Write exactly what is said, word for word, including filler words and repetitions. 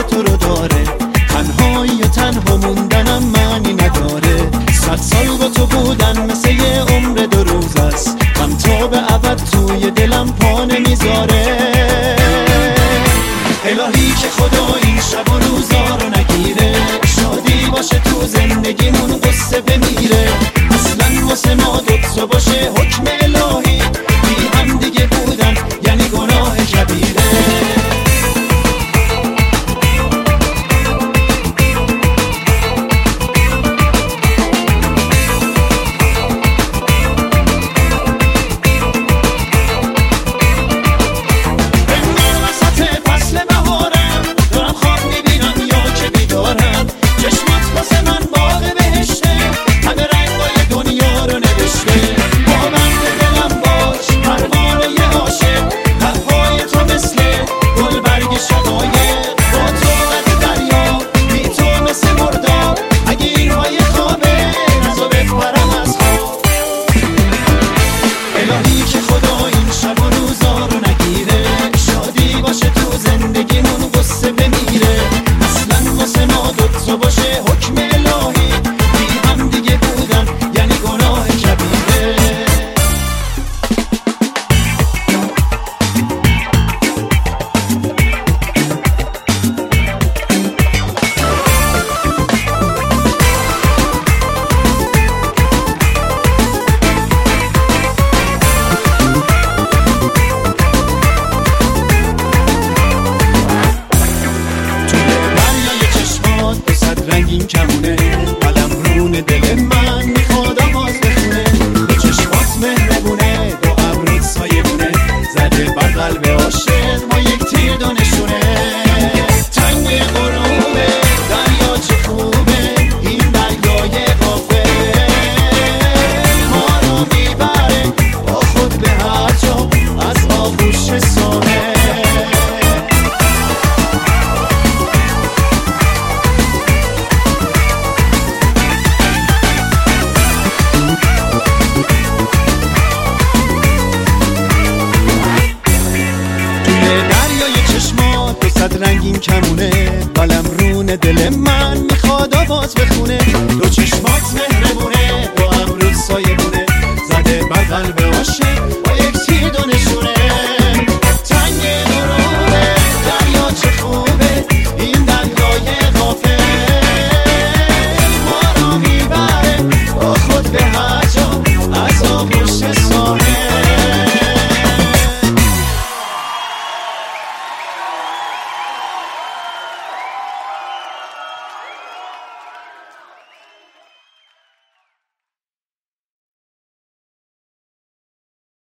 تو رو داره، تنهایی و تنها موندنم معنی نداره. صد سال با تو بودن مثل یه عمر دو روز است، من تا به ابد توی دلم پا نمیذاره. الهی که خدا این شب و روزا رو نگیره، شادی باشه تو زندگیمون، قصه بمیره. اصلا واسه ما دوتا باشه حکم الهی، بی هم دیگه بودن یعنی گناه کبیره. رنگین کمونه قلم رون دل من میخواد آواز بخونه، دو چشمات مهربونه، دو ابرود سایبونه، زده بر قلب عاشق ما یک تیر دانشونه. تنگ غروبه دریا چه خوبه، این دریای غافل ما رو میبره با خود به هر جا از آغوش ساحل. رنگین کمونه قلم رون دل من میخواد آواز بخونه، دو چشمات مهربونه، دو ابرود سایبونه، زده بر قلب عاشق با یک